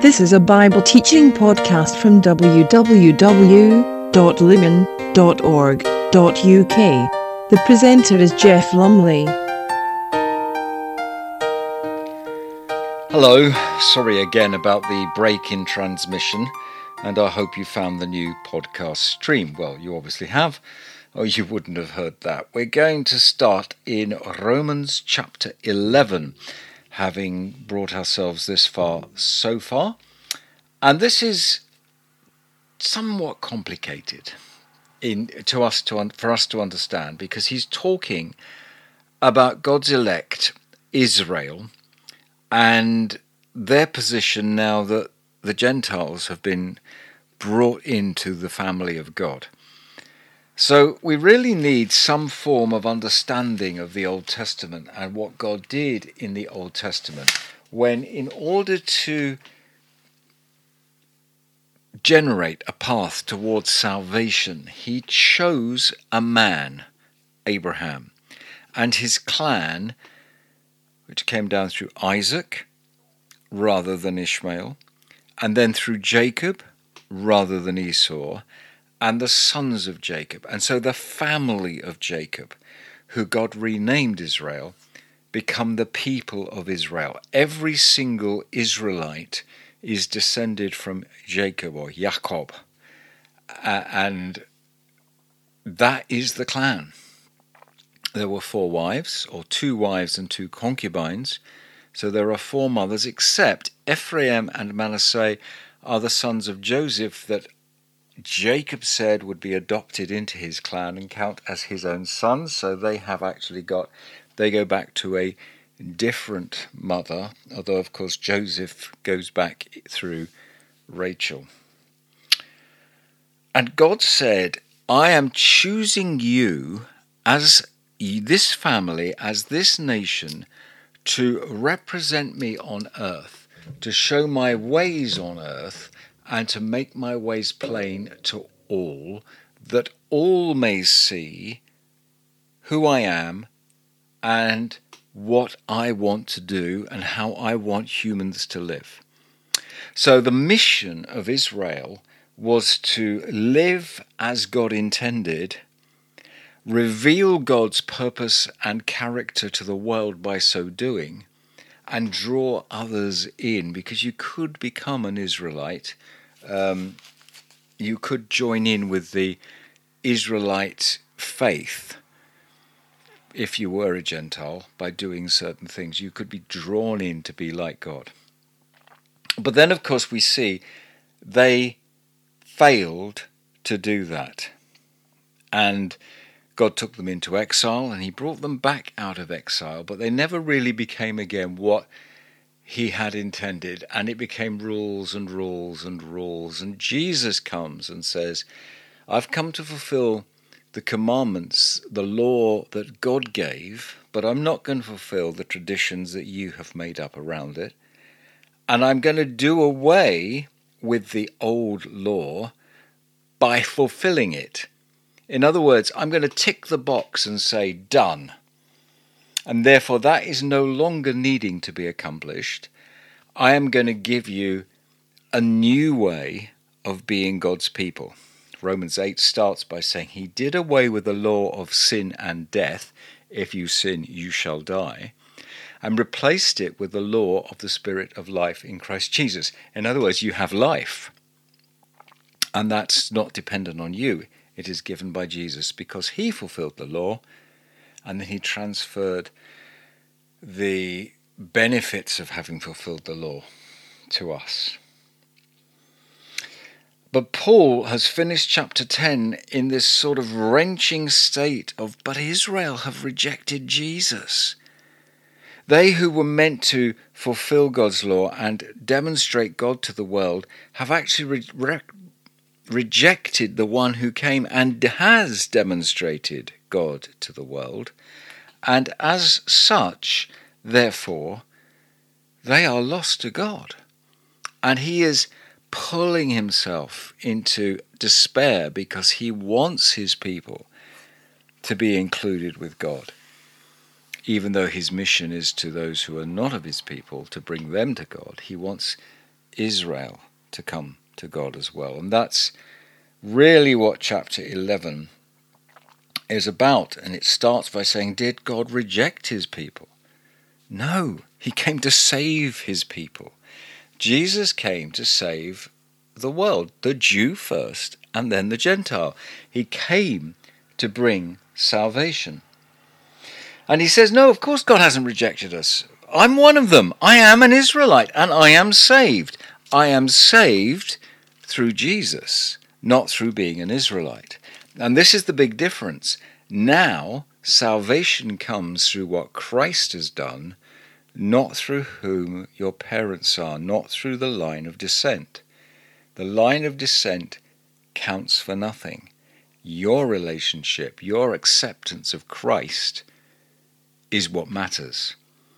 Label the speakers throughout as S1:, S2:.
S1: This is a Bible teaching podcast from www.lumen.org.uk. The presenter is Jeff Lumley.
S2: Hello, sorry again about the break in transmission, and I hope you found the new podcast stream. Well, you obviously have, or you wouldn't have heard that. We're going to start in Romans chapter 11, having brought ourselves this far so far. And this is somewhat complicated for us to understand, because he's talking about God's elect, Israel, and their position now that the Gentiles have been brought into the family of God. So we really need some form of understanding of the Old Testament and what God did in the Old Testament, when in order to generate a path towards salvation, he chose a man, Abraham, and his clan, which came down through Isaac rather than Ishmael, and then through Jacob rather than Esau, and the sons of Jacob. And so the family of Jacob, who God renamed Israel, become the people of Israel. Every single Israelite is descended from Jacob or Jacob, and that is the clan. There were 4 wives, or 2 wives and 2 concubines, so there are 4 mothers, except Ephraim and Manasseh are the sons of Joseph that Jacob said would be adopted into his clan and count as his own sons. So they go back to a different mother, although of course Joseph goes back through Rachel. And God said, I am choosing you as this family, as this nation, to represent me on earth, to show my ways on earth, and to make my ways plain to all, that all may see who I am and what I want to do and how I want humans to live. So the mission of Israel was to live as God intended, reveal God's purpose and character to the world by so doing, and draw others in, because you could become an Israelite. You could join in with the Israelite faith if you were a Gentile by doing certain things. You could be drawn in to be like God. But then, of course, we see they failed to do that. And God took them into exile, and he brought them back out of exile, but they never really became again what he had intended, and it became rules and rules and rules. And Jesus comes and says, I've come to fulfill the commandments, the law that God gave, but I'm not going to fulfill the traditions that you have made up around it. And I'm going to do away with the old law by fulfilling it. In other words, I'm going to tick the box and say, done. And therefore that is no longer needing to be accomplished. I am going to give you a new way of being God's people. Romans 8 starts by saying he did away with the law of sin and death. If you sin, you shall die. And replaced it with the law of the Spirit of life in Christ Jesus. In other words, you have life. And that's not dependent on you. It is given by Jesus because he fulfilled the law, and then he transferred the benefits of having fulfilled the law to us. But Paul has finished chapter 10 in this sort of wrenching state of, but Israel have rejected Jesus. They who were meant to fulfill God's law and demonstrate God to the world have actually rejected the one who came and has demonstrated God to the world. And as such, therefore, they are lost to God. And he is pulling himself into despair because he wants his people to be included with God, even though his mission is to those who are not of his people, to bring them to God. He wants Israel to come to God as well. And that's really what chapter 11 is about. And it starts by saying, did God reject his people? No, he came to save his people. Jesus came to save the world, the Jew first and then the Gentile. He came to bring salvation. And he says, no, of course God hasn't rejected us. I'm one of them. I am an Israelite and I am saved. I am saved through Jesus, not through being an Israelite. And this is the big difference. Now, salvation comes through what Christ has done, not through whom your parents are, not through the line of descent. The line of descent counts for nothing. Your relationship, your acceptance of Christ is what matters.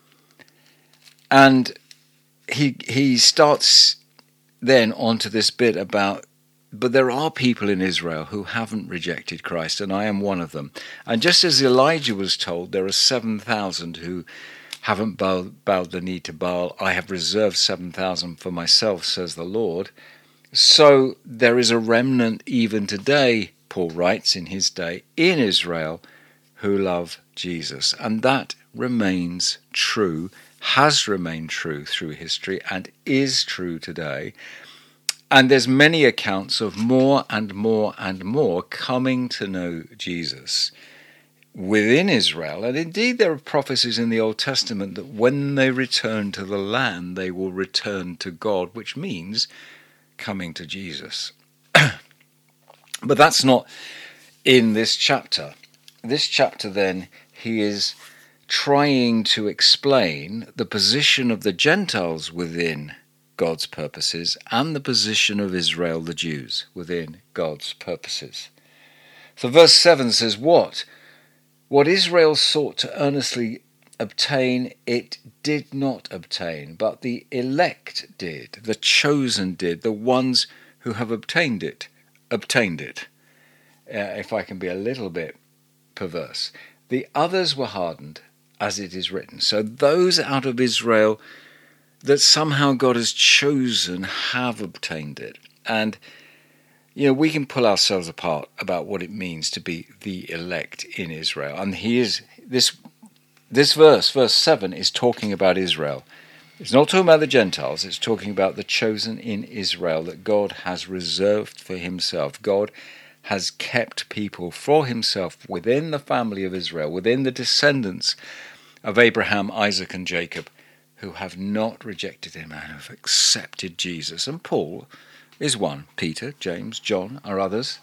S2: And he starts then onto this bit about, but there are people in Israel who haven't rejected Christ, and I am one of them. And just as Elijah was told, there are 7,000 who haven't bowed the knee to Baal. I have reserved 7,000 for myself, says the Lord. So there is a remnant even today, Paul writes in his day, in Israel who love Jesus. And that remains true, has remained true through history, and is true today. And there's many accounts of more and more and more coming to know Jesus within Israel. And indeed there are prophecies in the Old Testament that when they return to the land, they will return to God, which means coming to Jesus. But that's not in this chapter. This chapter then, he is trying to explain the position of the Gentiles within God's purposes and the position of Israel, the Jews, within God's purposes. So verse 7 says, What Israel sought to earnestly obtain, it did not obtain, but the elect did, the chosen did, the ones who have obtained it. If I can be a little bit perverse. The others were hardened, as it is written. So those out of Israel that somehow God has chosen have obtained it. And, we can pull ourselves apart about what it means to be the elect in Israel. And this verse 7, is talking about Israel. It's not talking about the Gentiles. It's talking about the chosen in Israel that God has reserved for himself. God has kept people for himself within the family of Israel, within the descendants of Abraham, Isaac, and Jacob, who have not rejected him and have accepted Jesus. And Paul is one. Peter, James, John are others.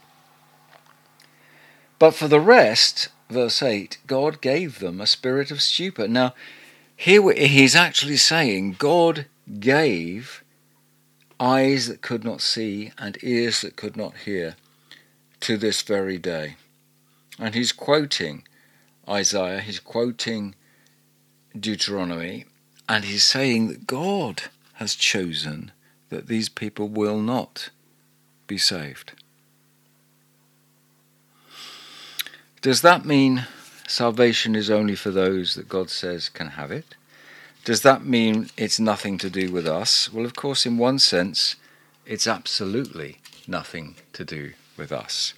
S2: But for the rest, verse 8, God gave them a spirit of stupor. Now, here he's actually saying God gave eyes that could not see and ears that could not hear to this very day. And he's quoting Isaiah, he's quoting Deuteronomy, and he's saying that God has chosen that these people will not be saved. Does that mean salvation is only for those that God says can have it? Does that mean it's nothing to do with us? Well, of course, in one sense, it's absolutely nothing to do with us.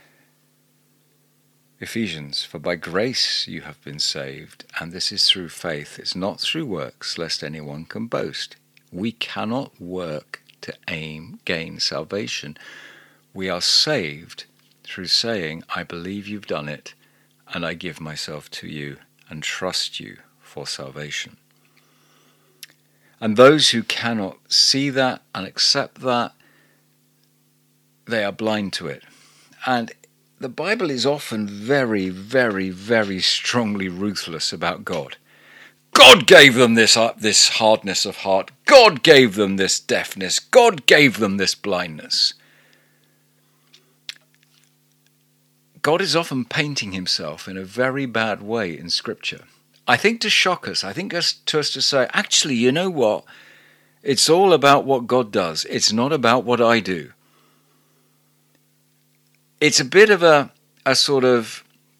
S2: Ephesians, for by grace you have been saved, and this is through faith. It's not through works, lest anyone can boast. We cannot work to gain salvation. We are saved through saying, I believe you've done it, and I give myself to you and trust you for salvation. And those who cannot see that and accept that, they are blind to it. And the Bible is often very, very, very strongly ruthless about God. God gave them this hardness of heart. God gave them this deafness. God gave them this blindness. God is often painting himself in a very bad way in Scripture. I think to shock us. I think to us to say, actually, you know what? It's all about what God does. It's not about what I do. It's a bit of a sort of,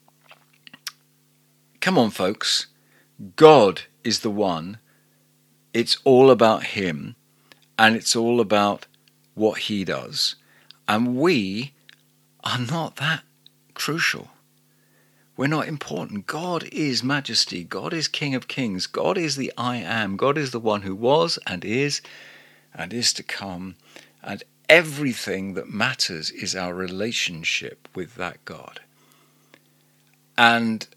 S2: come on, folks. God is the one. It's all about him. and it's all about what he does. And we are not that crucial. We're not important. God is majesty. God is King of kings. God is the I am. God is the one who was and is to come. And everything that matters is our relationship with that God. And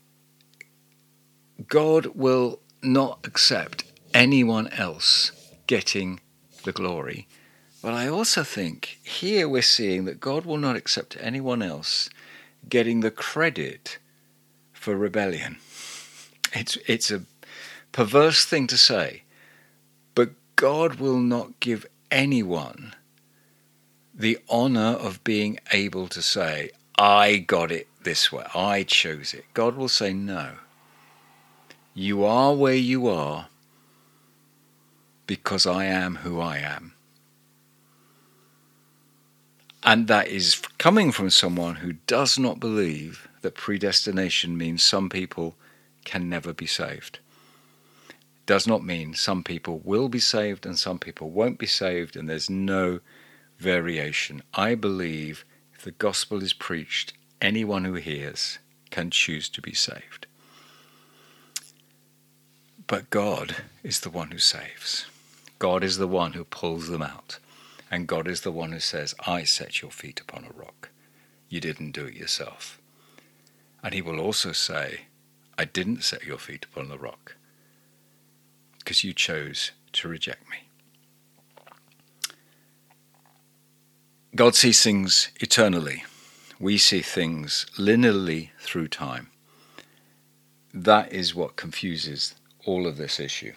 S2: God will not accept anyone else getting the glory. But I also think here we're seeing that God will not accept anyone else getting the credit for rebellion. It's a perverse thing to say, but God will not give anyone the honor of being able to say, I got it this way, I chose it. God will say, no. You are where you are because I am who I am. And that is coming from someone who does not believe that predestination means some people can never be saved. Does not mean some people will be saved and some people won't be saved, and there's no variation. I believe if the gospel is preached, anyone who hears can choose to be saved. But God is the one who saves. God is the one who pulls them out. And God is the one who says, I set your feet upon a rock. You didn't do it yourself. And he will also say, I didn't set your feet upon the rock because you chose to reject me. God sees things eternally. We see things linearly through time. That is what confuses all of this issue.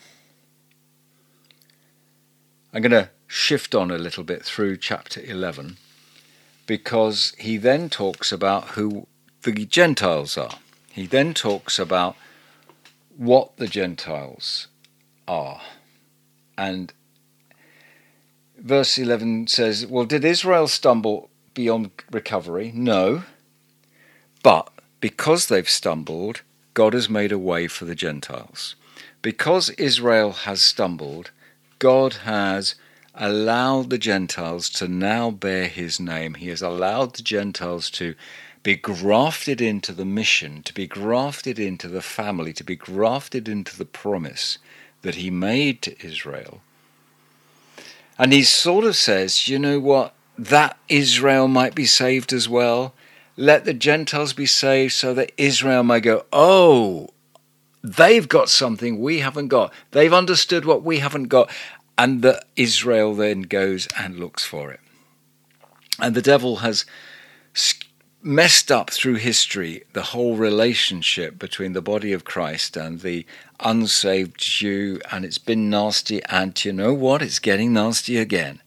S2: I'm going to shift on a little bit through chapter 11 because he then talks about who the Gentiles are. He then talks about what the Gentiles are. And verse 11 says, well, did Israel stumble beyond recovery? No. But because they've stumbled, God has made a way for the Gentiles. Because Israel has stumbled, God has allowed the Gentiles to now bear his name. He has allowed the Gentiles to be grafted into the mission, to be grafted into the family, to be grafted into the promise that he made to Israel. And he sort of says, you know what, that Israel might be saved as well. Let the Gentiles be saved so that Israel might go, oh, they've got something we haven't got. They've understood what we haven't got. And that Israel then goes and looks for it. And the devil has messed up through history the whole relationship between the body of Christ and the unsaved Jew, and it's been nasty, and you know what? It's getting nasty again.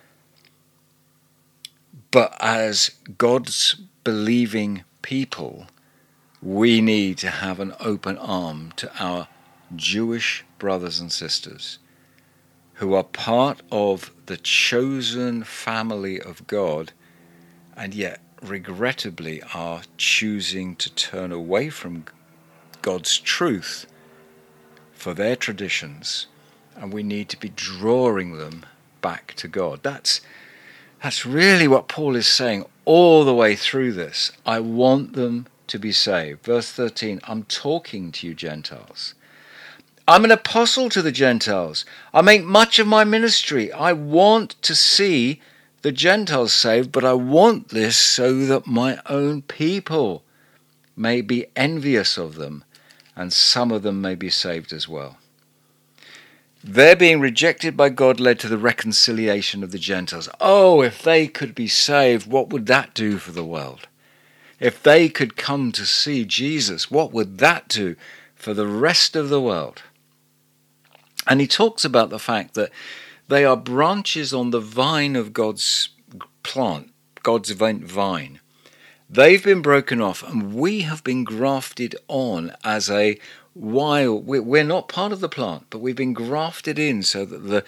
S2: But as God's believing people, we need to have an open arm to our Jewish brothers and sisters who are part of the chosen family of God, and yet regrettably are choosing to turn away from God's truth for their traditions, and we need to be drawing them back to God. That's really what Paul is saying all the way through this. I want them to be saved. Verse 13, I'm talking to you Gentiles. I'm an apostle to the Gentiles. I make much of my ministry. I want to see the Gentiles saved, but I want this so that my own people may be envious of them, and some of them may be saved as well. Their being rejected by God led to the reconciliation of the Gentiles. Oh, if they could be saved, what would that do for the world? If they could come to see Jesus, what would that do for the rest of the world? And he talks about the fact that they are branches on the vine of God's plant, God's vine. They've been broken off, and we have been grafted on as a wild. We're not part of the plant, but we've been grafted in so that the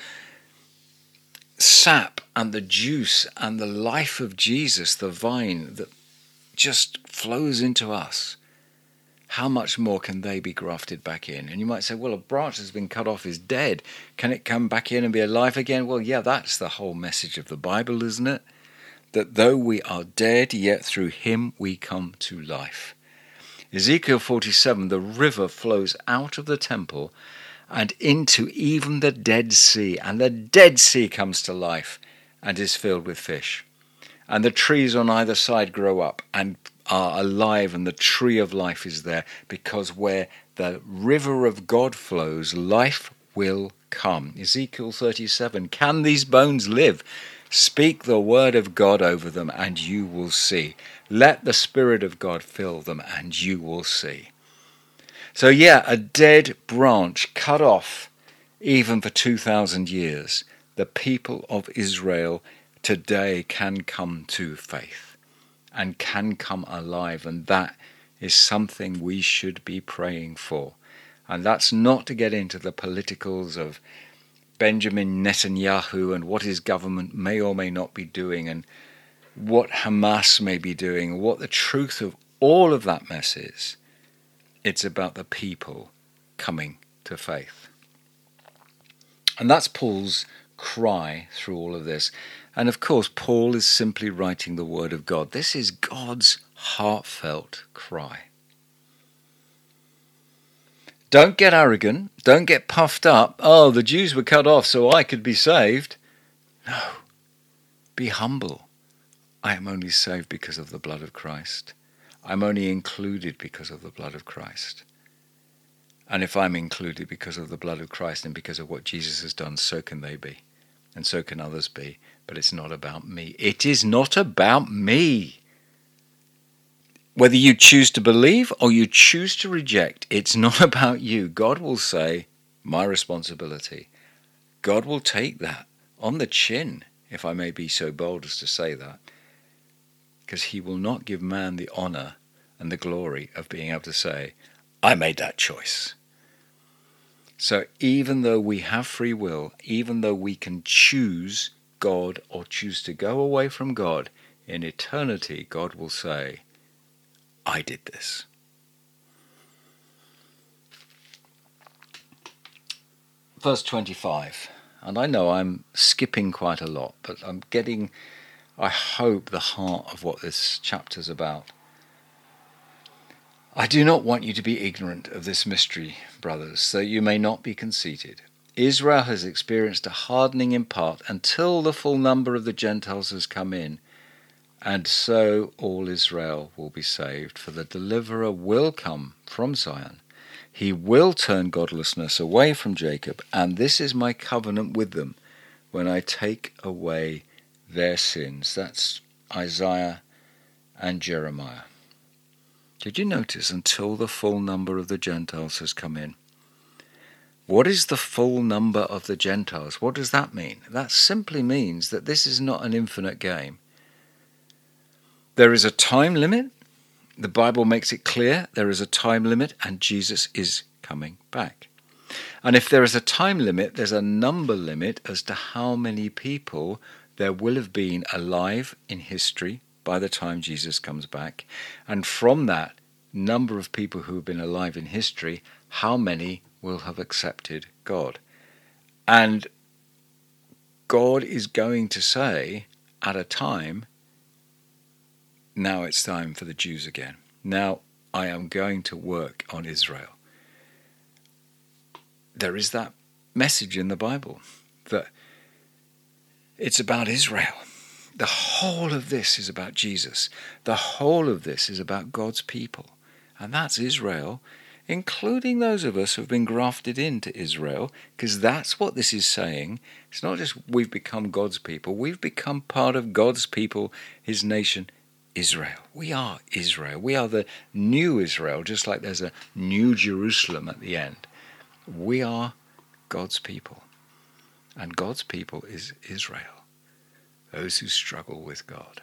S2: sap and the juice and the life of Jesus, the vine, that just flows into us. how much more can they be grafted back in? And you might say, well, a branch that's been cut off is dead. Can it come back in and be alive again? Well, yeah, that's the whole message of the Bible, isn't it? That though we are dead, yet through him we come to life. Ezekiel 47, the river flows out of the temple and into even the Dead Sea, and the Dead Sea comes to life and is filled with fish. And the trees on either side grow up and are alive, and the tree of life is there, because where the river of God flows, life will come. Ezekiel 37, can these bones live? Speak the word of God over them, and you will see. Let the Spirit of God fill them, and you will see. So yeah, a dead branch cut off even for 2,000 years. The people of Israel today can come to faith and can come alive, and that is something we should be praying for. And that's not to get into the politicals of Benjamin Netanyahu and what his government may or may not be doing, and what Hamas may be doing, what the truth of all of that mess is. It's about the people coming to faith. And that's Paul's cry through all of this. And of course, Paul is simply writing the word of God. This is God's heartfelt cry. Don't get arrogant. Don't get puffed up. Oh, the Jews were cut off so I could be saved. No. Be humble. I am only saved because of the blood of Christ. I'm only included because of the blood of Christ. And if I'm included because of the blood of Christ and because of what Jesus has done, so can they be. And so can others be. But it's not about me. It is not about me. Whether you choose to believe or you choose to reject, it's not about you. God will say, my responsibility. God will take that on the chin, if I may be so bold as to say that. Because he will not give man the honor and the glory of being able to say, I made that choice. So even though we have free will, even though we can choose God or choose to go away from God, in eternity God will say, I did this. Verse 25, and I know I'm skipping quite a lot, but I'm getting, I hope, the heart of what this chapter's about. I do not want you to be ignorant of this mystery, brothers, so you may not be conceited. Israel has experienced a hardening in part until the full number of the Gentiles has come in, and so all Israel will be saved, for the deliverer will come from Zion. He will turn godlessness away from Jacob, and this is my covenant with them when I take away their sins. That's Isaiah and Jeremiah. Did you notice, until the full number of the Gentiles has come in? What is the full number of the Gentiles? What does that mean? That simply means that this is not an infinite game. There is a time limit. The Bible makes it clear there is a time limit, and Jesus is coming back. And if there is a time limit, there's a number limit as to how many people there will have been alive in history by the time Jesus comes back. And from that number of people who have been alive in history, how many will have accepted God? And God is going to say at a time, now it's time for the Jews again. Now I am going to work on Israel. There is that message in the Bible that it's about Israel. The whole of this is about Jesus. The whole of this is about God's people. And that's Israel, including those of us who have been grafted into Israel, because that's what this is saying. It's not just we've become God's people. We've become part of God's people, his nation, Israel. We are Israel. We are the new Israel, just like there's a new Jerusalem at the end. We are God's people. And God's people is Israel, those who struggle with God.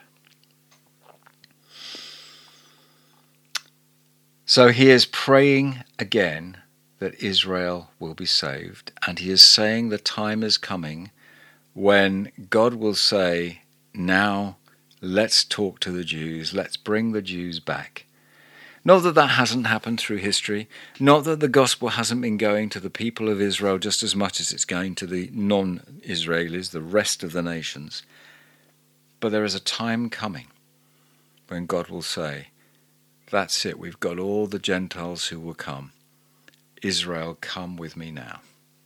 S2: So he is praying again that Israel will be saved, and he is saying the time is coming when God will say, now let's talk to the Jews, let's bring the Jews back. Not that that hasn't happened through history. Not that the gospel hasn't been going to the people of Israel just as much as it's going to the non-Israelis, the rest of the nations. But there is a time coming when God will say, that's it, we've got all the Gentiles who will come. Israel, come with me now.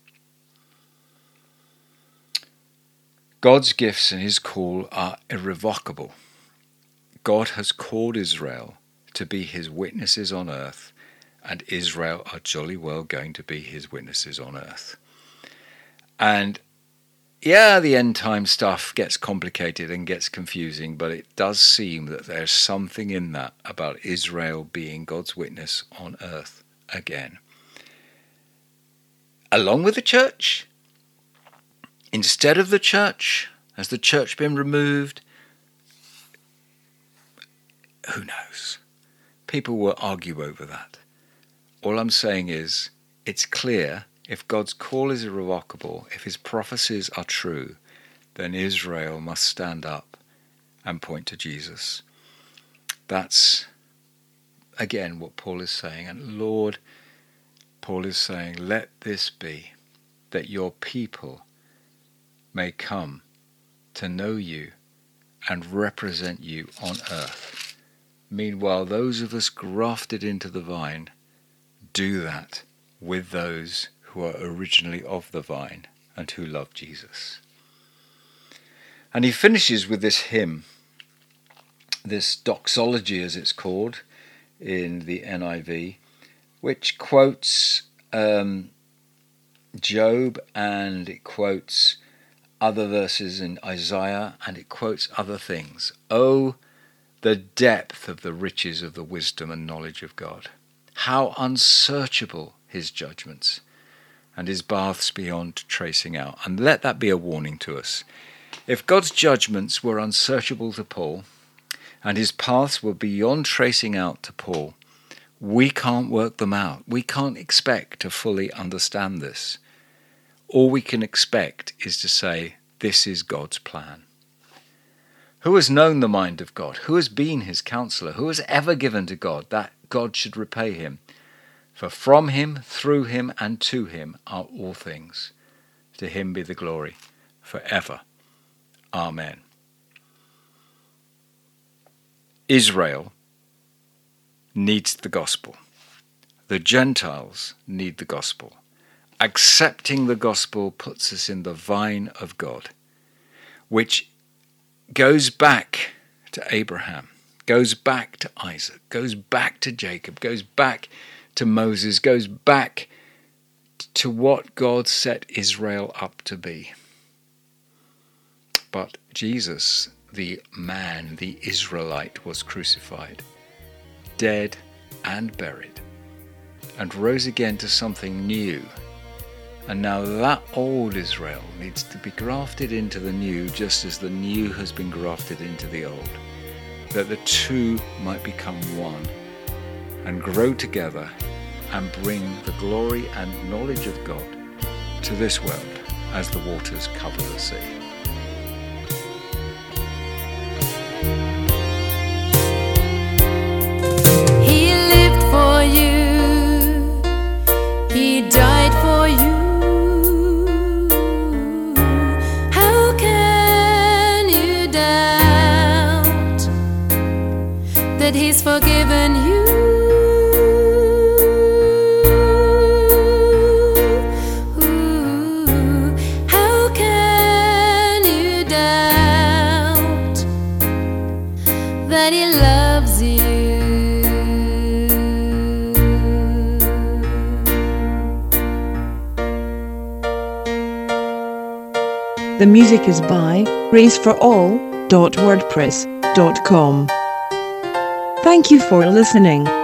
S2: God's gifts and his call are irrevocable. God has called Israel to be his witnesses on earth, and Israel are jolly well going to be his witnesses on earth. And yeah, the end time stuff gets complicated and gets confusing, but it does seem that there's something in that about Israel being God's witness on earth again. Along with the church, instead of the church, has the church been removed? Who knows? People will argue over that. All I'm saying is, it's clear, if God's call is irrevocable, if his prophecies are true, then Israel must stand up and point to Jesus. That's, again, what Paul is saying. And Lord, Paul is saying, let this be, that your people may come to know you and represent you on earth. Meanwhile, those of us grafted into the vine do that with those who are originally of the vine and who love Jesus. And he finishes with this hymn, this doxology as it's called in the NIV, which quotes Job, and it quotes other verses in Isaiah, and it quotes other things. Oh, the depth of the riches of the wisdom and knowledge of God. How unsearchable his judgments, and his paths beyond tracing out. And let that be a warning to us. If God's judgments were unsearchable to Paul, and his paths were beyond tracing out to Paul, we can't work them out. We can't expect to fully understand this. All we can expect is to say, this is God's plan. Who has known the mind of God? Who has been his counselor? Who has ever given to God that God should repay him? For from him, through him, and to him are all things. To him be the glory forever. Amen. Israel needs the gospel. The Gentiles need the gospel. Accepting the gospel puts us in the vine of God, which goes back to Abraham, goes back to Isaac, goes back to Jacob, goes back to Moses, goes back to what God set Israel up to be. But Jesus, the man, the Israelite, was crucified, dead and buried, and rose again to something new. And now that old Israel needs to be grafted into the new, just as the new has been grafted into the old, that the two might become one and grow together and bring the glory and knowledge of God to this world as the waters cover the sea.
S3: He lived for you, he died for you. How can you doubt that he's forgiven you? How can you doubt that he loves you?
S1: The music is by graceforall.wordpress.com. Thank you for listening.